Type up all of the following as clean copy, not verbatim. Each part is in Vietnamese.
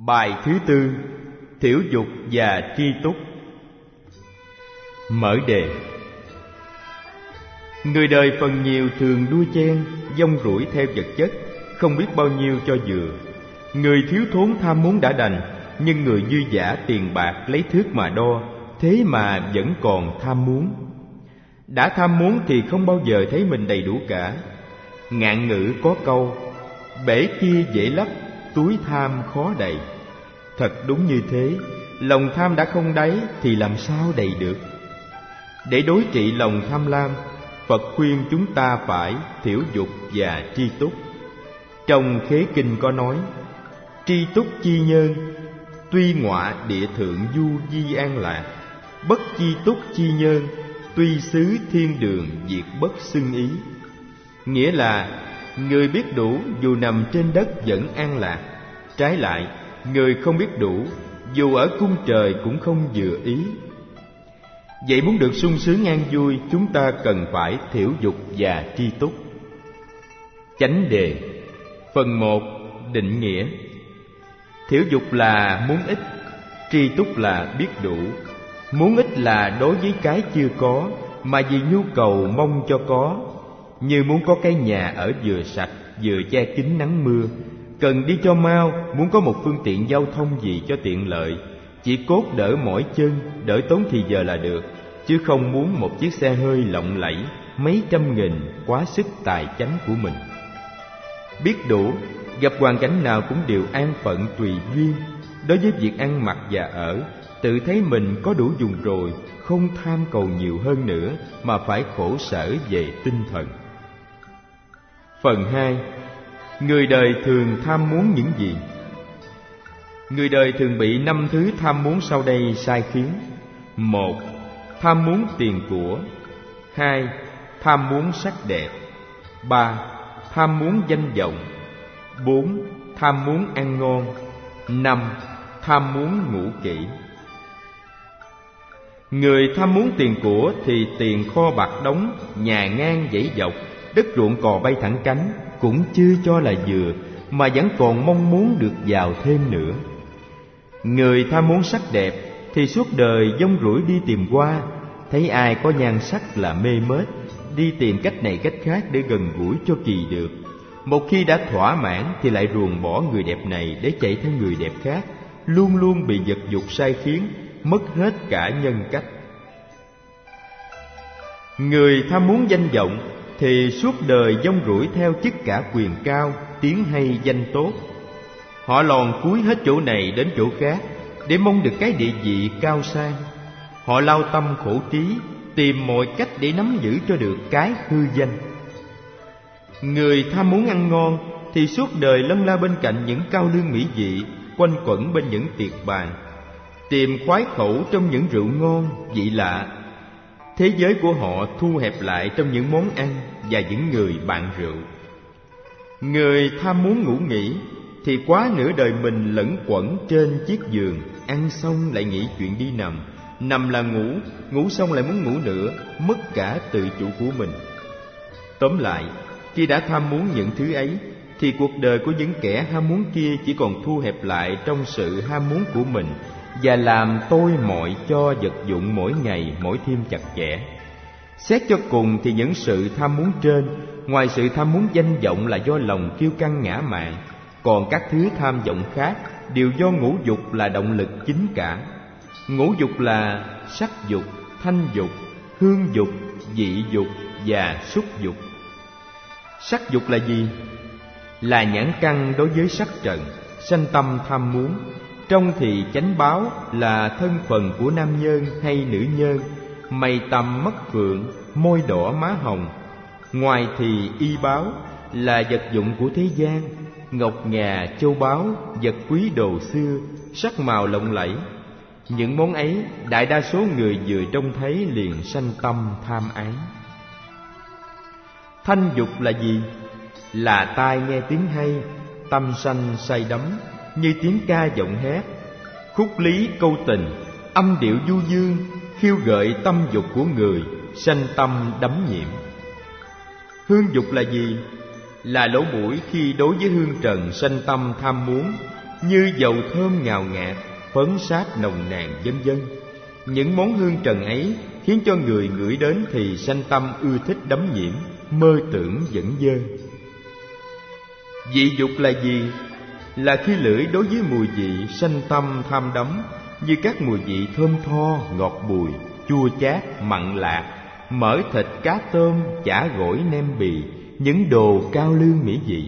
Bài thứ tư: Thiểu dục và tri túc. Mở đề: người đời phần nhiều thường đua chen, dông rủi theo vật chất, không biết bao nhiêu cho vừa. Người thiếu thốn tham muốn đã đành, nhưng người dư dả tiền bạc lấy thước mà đo, thế mà vẫn còn tham muốn. Đã tham muốn thì không bao giờ thấy mình đầy đủ cả. Ngạn ngữ có câu: bể kia dễ lấp, túi tham khó đầy. Thật đúng như thế, lòng tham đã không đáy thì làm sao đầy được. Để đối trị lòng tham lam, Phật khuyên chúng ta phải thiểu dục và tri túc. Trong Khế Kinh có nói: tri túc chi nhân, tuy ngọa địa thượng du di an lạc. Bất chi túc chi nhân, tuy xứ thiên đường diệt bất xưng ý. Nghĩa là người biết đủ dù nằm trên đất vẫn an lạc. Trái lại, người không biết đủ dù ở cung trời cũng không vừa ý. Vậy muốn được sung sướng an vui, chúng ta cần phải thiểu dục và tri túc. Chánh đề. Phần 1. Định nghĩa. Thiểu dục là muốn ít, tri túc là biết đủ. Muốn ít là đối với cái chưa có, mà vì nhu cầu mong cho có. Như muốn có cái nhà ở vừa sạch, vừa che kín nắng mưa. Cần đi cho mau, muốn có một phương tiện giao thông gì cho tiện lợi. Chỉ cốt đỡ mỏi chân, đỡ tốn thì giờ là được, chứ không muốn một chiếc xe hơi lộng lẫy, mấy trăm nghìn, quá sức tài chánh của mình. Biết đủ, gặp hoàn cảnh nào cũng đều an phận tùy duyên. Đối với việc ăn mặc và ở, tự thấy mình có đủ dùng rồi, không tham cầu nhiều hơn nữa, mà phải khổ sở về tinh thần. Phần 2. Người đời thường tham muốn những gì? Người đời thường bị 5 thứ tham muốn sau đây sai khiến. 1. Tham muốn tiền của. 2. Tham muốn sắc đẹp. 3. Tham muốn danh vọng. 4. Tham muốn ăn ngon. 5. Tham muốn ngủ kỹ. Người tham muốn tiền của thì tiền kho bạc đóng, nhà ngang dãy dọc, đất ruộng cò bay thẳng cánh cũng chưa cho là vừa, mà vẫn còn mong muốn được giàu thêm nữa. Người tham muốn sắc đẹp thì suốt đời dông rủi đi tìm qua, thấy ai có nhan sắc là mê mết, đi tìm cách này cách khác để gần gũi cho kỳ được. Một khi đã thỏa mãn thì lại ruồng bỏ người đẹp này để chạy theo người đẹp khác, luôn luôn bị vật dục sai khiến, mất hết cả nhân cách. Người tham muốn danh vọng thì suốt đời dông rủi theo chức cả quyền cao, tiếng hay danh tốt. Họ lòn cúi hết chỗ này đến chỗ khác để mong được cái địa vị cao sang. Họ lao tâm khổ trí, tìm mọi cách để nắm giữ cho được cái hư danh. Người tham muốn ăn ngon thì suốt đời lân la bên cạnh những cao lương mỹ vị, quanh quẩn bên những tiệc bàn, tìm khoái khẩu trong những rượu ngon vị lạ. Thế giới của họ thu hẹp lại trong những món ăn và những người bạn rượu. Người tham muốn ngủ nghỉ thì quá nửa đời mình lẫn quẩn trên chiếc giường, ăn xong lại nghĩ chuyện đi nằm, nằm là ngủ, ngủ xong lại muốn ngủ nữa, mất cả tự chủ của mình. Tóm lại, khi đã tham muốn những thứ ấy thì cuộc đời của những kẻ ham muốn kia chỉ còn thu hẹp lại trong sự ham muốn của mình, và làm tôi mọi cho vật dụng mỗi ngày mỗi thêm chặt chẽ. Xét cho cùng thì những sự tham muốn trên, ngoài sự tham muốn danh vọng là do lòng kiêu căng ngã mạn, còn các thứ tham vọng khác đều do ngũ dục là động lực chính cả. Ngũ dục là sắc dục, thanh dục, hương dục, vị dục và xúc dục. Sắc dục là gì? Là nhãn căn đối với sắc trần, sanh tâm tham muốn. Trong thì chánh báo là thân phận của nam nhân hay nữ nhân, mày tằm mắt phượng, môi đỏ má hồng. Ngoài thì y báo là vật dụng của thế gian, ngọc ngà châu báu, vật quý đồ xưa, sắc màu lộng lẫy. Những món ấy đại đa số người vừa trông thấy liền sanh tâm tham ái. Thanh dục là gì? Là tai nghe tiếng hay, tâm sanh say đắm, như tiếng ca giọng hét, khúc lý câu tình, âm điệu du dương, khiêu gợi tâm dục của người, sanh tâm đắm nhiễm. Hương dục là gì? Là lỗ mũi khi đối với hương trần sanh tâm tham muốn, như dầu thơm ngào ngạt, phấn sát nồng nàn vân vân. Những món hương trần ấy khiến cho người ngửi đến thì sanh tâm ưa thích đắm nhiễm, mơ tưởng dẫn dơ. Vị dục là gì? Là khi lưỡi đối với mùi vị sanh tâm tham đắm, như các mùi vị thơm tho, ngọt bùi, chua chát, mặn lạc, mỡ thịt, cá tôm, chả gỏi, nem bì, những đồ cao lương mỹ vị.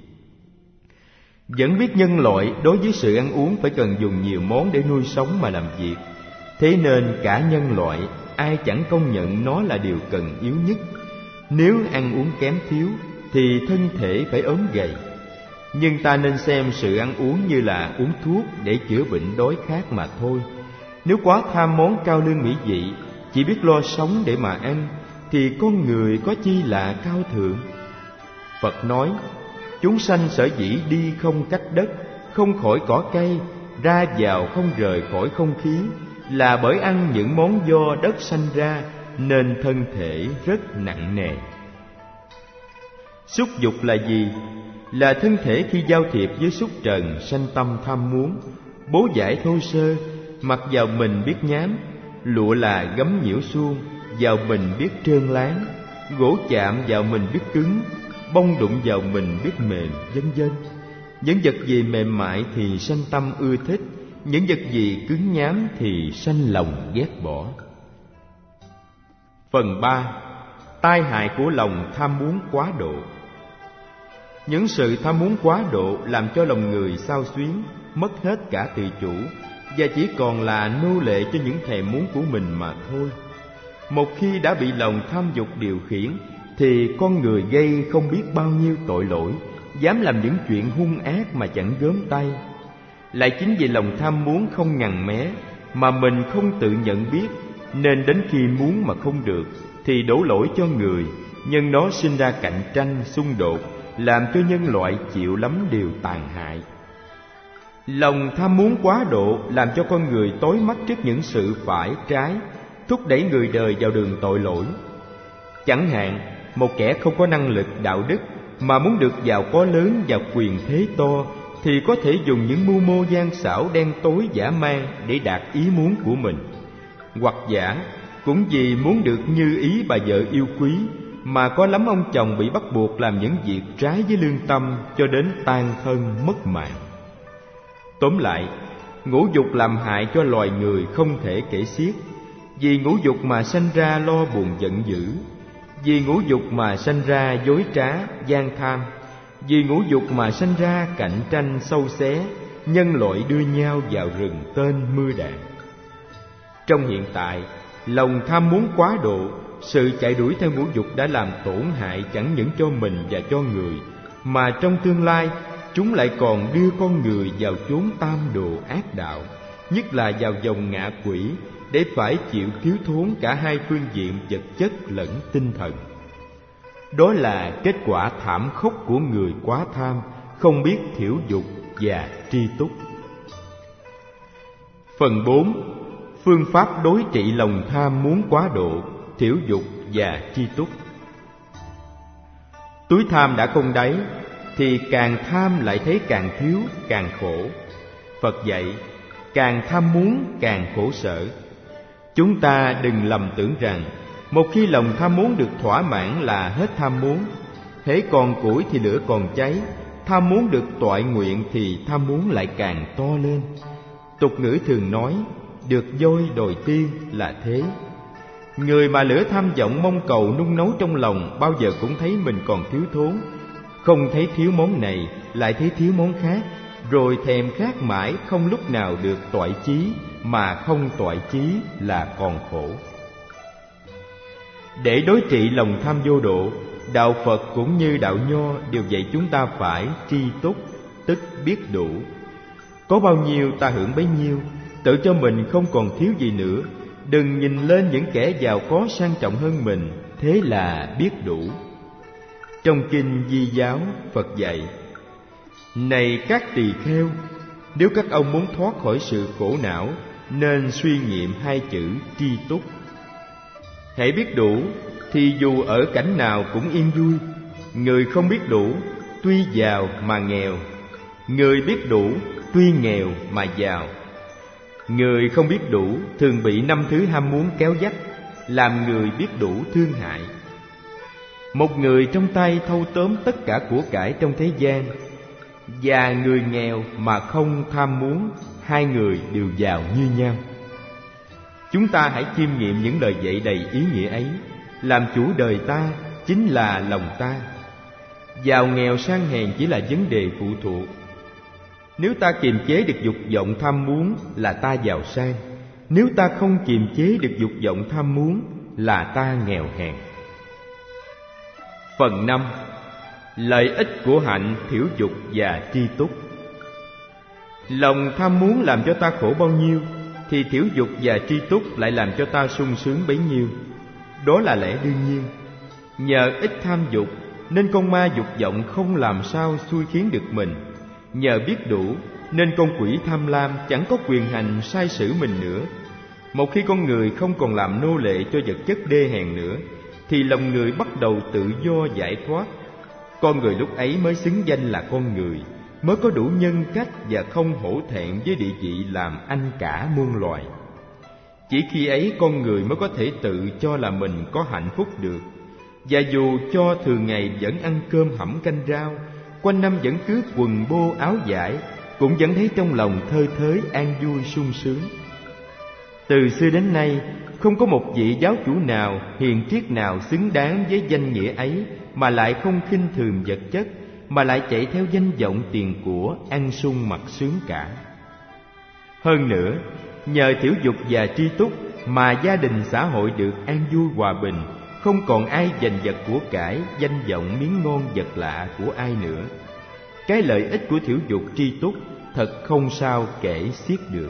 Vẫn biết nhân loại đối với sự ăn uống phải cần dùng nhiều món để nuôi sống mà làm việc. Thế nên cả nhân loại ai chẳng công nhận nó là điều cần yếu nhất. Nếu ăn uống kém thiếu thì thân thể phải ốm gầy. Nhưng ta nên xem sự ăn uống như là uống thuốc để chữa bệnh đói khát mà thôi. Nếu quá tham món cao lương mỹ vị, chỉ biết lo sống để mà ăn, thì con người có chi là cao thượng. Phật nói, chúng sanh sở dĩ đi không cách đất, không khỏi cỏ cây, ra vào không rời khỏi không khí, là bởi ăn những món do đất sanh ra, nên thân thể rất nặng nề. Xúc dục là gì? Là thân thể khi giao thiệp với xúc trần sanh tâm tham muốn. Bố giải thô sơ, mặc vào mình biết nhám, lụa là gấm nhiễu suông, vào mình biết trơn láng, gỗ chạm vào mình biết cứng, bông đụng vào mình biết mềm, vân vân. Những vật gì mềm mại thì sanh tâm ưa thích, những vật gì cứng nhám thì sanh lòng ghét bỏ. Phần 3. Tai hại của lòng tham muốn quá độ. Những sự tham muốn quá độ làm cho lòng người xao xuyến, mất hết cả tự chủ, và chỉ còn là nô lệ cho những thèm muốn của mình mà thôi. Một khi đã bị lòng tham dục điều khiển, thì con người gây không biết bao nhiêu tội lỗi, dám làm những chuyện hung ác mà chẳng gớm tay. Lại chính vì lòng tham muốn không ngằn mé, mà mình không tự nhận biết, nên đến khi muốn mà không được, thì đổ lỗi cho người, nhân nó sinh ra cạnh tranh, xung đột, làm cho nhân loại chịu lắm điều tàn hại. Lòng tham muốn quá độ làm cho con người tối mắt trước những sự phải trái, thúc đẩy người đời vào đường tội lỗi. Chẳng hạn, một kẻ không có năng lực đạo đức mà muốn được giàu có lớn và quyền thế to, thì có thể dùng những mưu mô gian xảo đen tối dã man để đạt ý muốn của mình. Hoặc giả cũng vì muốn được như ý bà vợ yêu quý mà có lắm ông chồng bị bắt buộc làm những việc trái với lương tâm, cho đến tan thân mất mạng. Tóm lại, ngũ dục làm hại cho loài người không thể kể xiết. Vì ngũ dục mà sanh ra lo buồn giận dữ, vì ngũ dục mà sanh ra dối trá, gian tham, vì ngũ dục mà sanh ra cạnh tranh sâu xé, nhân loại đưa nhau vào rừng tên mưa đạn. Trong hiện tại, lòng tham muốn quá độ, sự chạy đuổi theo ngũ dục đã làm tổn hại chẳng những cho mình và cho người, mà trong tương lai chúng lại còn đưa con người vào chốn tam đồ ác đạo, nhất là vào vòng ngạ quỷ, để phải chịu thiếu thốn cả hai phương diện vật chất lẫn tinh thần. Đó là kết quả thảm khốc của người quá tham, không biết thiểu dục và tri túc. Phần 4. Phương pháp đối trị lòng tham muốn quá độ, thiểu dục và tri túc. Túi tham đã không đáy, thì càng tham lại thấy càng thiếu, càng khổ. Phật dạy, càng tham muốn càng khổ sở. Chúng ta đừng lầm tưởng rằng một khi lòng tham muốn được thỏa mãn là hết tham muốn. Hễ còn củi thì lửa còn cháy, tham muốn được toại nguyện thì tham muốn lại càng to lên. Tục ngữ thường nói, được voi đòi tiên là thế. Người mà lửa tham vọng mong cầu nung nấu trong lòng bao giờ cũng thấy mình còn thiếu thốn, không thấy thiếu món này lại thấy thiếu món khác, rồi thèm khát mãi không lúc nào được toại chí, mà không toại chí là còn khổ. Để đối trị lòng tham vô độ, đạo Phật cũng như đạo Nho đều dạy chúng ta phải tri túc, tức biết đủ. Có bao nhiêu ta hưởng bấy nhiêu, tự cho mình không còn thiếu gì nữa. Đừng nhìn lên những kẻ giàu có sang trọng hơn mình, thế là biết đủ. Trong kinh Di Giáo, Phật dạy, này các tỳ kheo, nếu các ông muốn thoát khỏi sự khổ não, nên suy nghiệm hai chữ tri túc. Hãy biết đủ thì dù ở cảnh nào cũng yên vui. Người không biết đủ, tuy giàu mà nghèo. Người biết đủ tuy nghèo mà giàu. Người không biết đủ thường bị 5 thứ ham muốn kéo dắt, làm người biết đủ thương hại. Một người trong tay thâu tóm tất cả của cải trong thế gian, và người nghèo mà không tham muốn, hai người đều giàu như nhau. Chúng ta hãy chiêm nghiệm những lời dạy đầy ý nghĩa ấy. Làm chủ đời ta chính là lòng ta. Giàu nghèo sang hèn chỉ là vấn đề phụ thuộc. Nếu ta kiềm chế được dục vọng tham muốn là ta giàu sang. Nếu ta không kiềm chế được dục vọng tham muốn là ta nghèo hèn. Phần 5. Lợi ích của hạnh thiểu dục và tri túc. Lòng tham muốn làm cho ta khổ bao nhiêu, thì thiểu dục và tri túc lại làm cho ta sung sướng bấy nhiêu. Đó là lẽ đương nhiên. Nhờ ít tham dục nên con ma dục vọng không làm sao xui khiến được mình. Nhờ biết đủ nên con quỷ tham lam chẳng có quyền hành sai sử mình nữa. Một khi con người không còn làm nô lệ cho vật chất đê hèn nữa, thì lòng người bắt đầu tự do giải thoát. Con người lúc ấy mới xứng danh là con người, mới có đủ nhân cách và không hổ thẹn với địa vị làm anh cả muôn loài. Chỉ khi ấy con người mới có thể tự cho là mình có hạnh phúc được. Và dù cho thường ngày vẫn ăn cơm hẩm canh rau, quanh năm vẫn cứ quần bô áo vải, cũng vẫn thấy trong lòng thơi thới an vui sung sướng. Từ xưa đến nay, không có một vị giáo chủ nào, hiền triết nào xứng đáng với danh nghĩa ấy, mà lại không khinh thường vật chất, mà lại chạy theo danh vọng tiền của, ăn sung mặc sướng cả. Hơn nữa, nhờ thiểu dục và tri túc mà gia đình xã hội được an vui hòa bình, không còn ai giành giật của cải, danh vọng miếng ngon vật lạ của ai nữa. Cái lợi ích của thiểu dục tri túc thật không sao kể xiết được.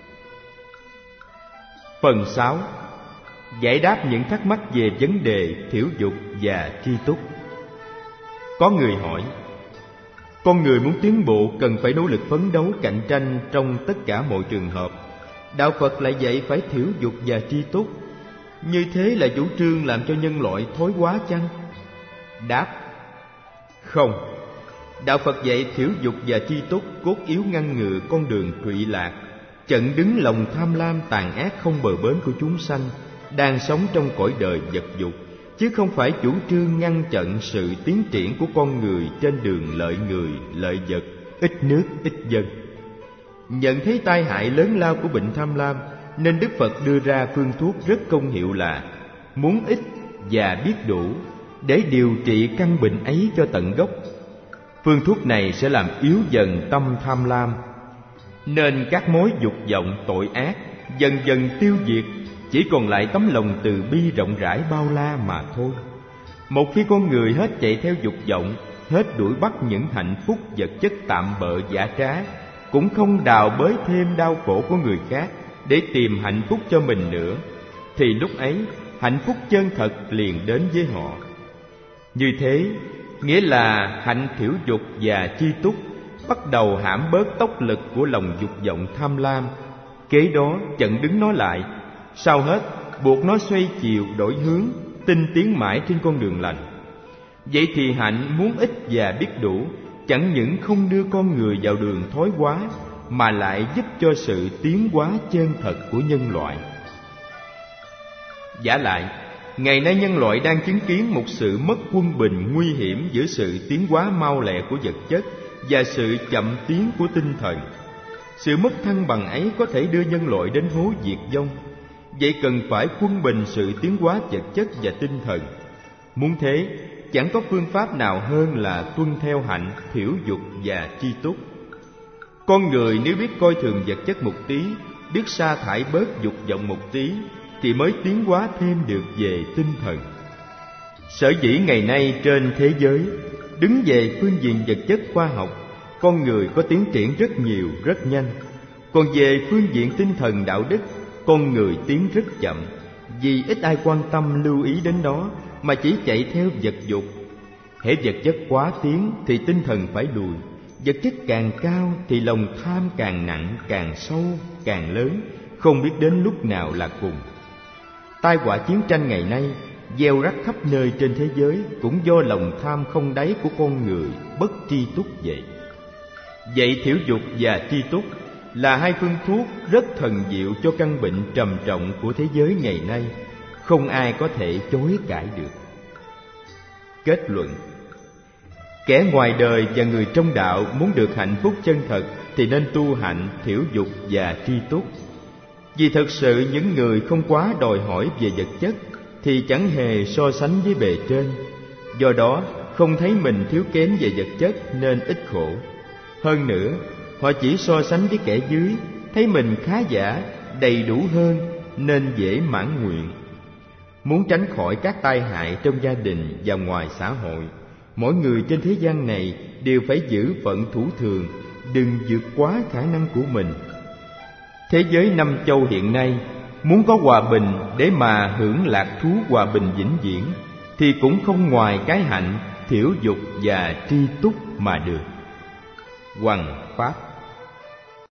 Phần 6. Giải đáp những thắc mắc về vấn đề thiểu dục và tri túc. Có người hỏi: con người muốn tiến bộ cần phải nỗ lực phấn đấu cạnh tranh trong tất cả mọi trường hợp. Đạo Phật lại dạy phải thiểu dục và tri túc. Như thế là chủ trương làm cho nhân loại thói quá chăng? Đáp: không. Đạo Phật dạy thiểu dục và tri túc cốt yếu ngăn ngừa con đường trụy lạc, chặn đứng lòng tham lam tàn ác không bờ bến của chúng sanh đang sống trong cõi đời vật dục, chứ không phải chủ trương ngăn chặn sự tiến triển của con người trên đường lợi người, lợi vật, ít nước, ít dân. Nhận thấy tai hại lớn lao của bệnh tham lam, nên Đức Phật đưa ra phương thuốc rất công hiệu là muốn ít và biết đủ, để điều trị căn bệnh ấy cho tận gốc. Phương thuốc này sẽ làm yếu dần tâm tham lam, nên các mối dục vọng tội ác dần dần tiêu diệt, chỉ còn lại tấm lòng từ bi rộng rãi bao la mà thôi. Một khi con người hết chạy theo dục vọng, hết đuổi bắt những hạnh phúc vật chất tạm bợ giả trá, cũng không đào bới thêm đau khổ của người khác để tìm hạnh phúc cho mình nữa, thì lúc ấy hạnh phúc chân thật liền đến với họ. Như thế nghĩa là hạnh thiểu dục và tri túc bắt đầu hãm bớt tốc lực của lòng dục vọng tham lam, kế đó chặn đứng nó lại, sau hết buộc nó xoay chiều đổi hướng, tinh tiến mãi trên con đường lành. Vậy thì hạnh muốn ít và biết đủ chẳng những không đưa con người vào đường thói hóa, mà lại giúp cho sự tiến hóa chân thật của nhân loại. Vả lại, ngày nay nhân loại đang chứng kiến một sự mất quân bình nguy hiểm giữa sự tiến hóa mau lẹ của vật chất và sự chậm tiến của tinh thần. Sự mất thăng bằng ấy có thể đưa nhân loại đến hố diệt vong. Vậy cần phải quân bình sự tiến hóa vật chất và tinh thần. Muốn thế, chẳng có phương pháp nào hơn là tuân theo hạnh thiểu dục và tri túc. Con người nếu biết coi thường vật chất một tí, biết sa thải bớt dục vọng một tí, thì mới tiến hóa thêm được về tinh thần. Sở dĩ ngày nay trên thế giới, đứng về phương diện vật chất khoa học, con người có tiến triển rất nhiều, rất nhanh. Còn về phương diện tinh thần đạo đức, con người tiến rất chậm, vì ít ai quan tâm lưu ý đến đó, mà chỉ chạy theo vật dục. Hễ vật chất quá tiến thì tinh thần phải lùi. Vật chất càng cao thì lòng tham càng nặng, càng sâu, càng lớn, không biết đến lúc nào là cùng. Tai họa chiến tranh ngày nay gieo rắc khắp nơi trên thế giới cũng do lòng tham không đáy của con người bất tri túc vậy. Vậy thiểu dục và tri túc là hai phương thuốc rất thần diệu cho căn bệnh trầm trọng của thế giới ngày nay, không ai có thể chối cãi được. Kết luận: kẻ ngoài đời và người trong đạo muốn được hạnh phúc chân thật thì nên tu hạnh thiểu dục và tri túc. Vì thật sự những người không quá đòi hỏi về vật chất thì chẳng hề so sánh với bề trên, do đó không thấy mình thiếu kém về vật chất nên ít khổ. Hơn nữa, họ chỉ so sánh với kẻ dưới, thấy mình khá giả, đầy đủ hơn nên dễ mãn nguyện. Muốn tránh khỏi các tai hại trong gia đình và ngoài xã hội, mỗi người trên thế gian này đều phải giữ phận thủ thường, đừng vượt quá khả năng của mình. Thế giới năm châu hiện nay muốn có hòa bình để mà hưởng lạc thú hòa bình vĩnh viễn thì cũng không ngoài cái hạnh thiểu dục và tri túc mà được. Hoằng Pháp.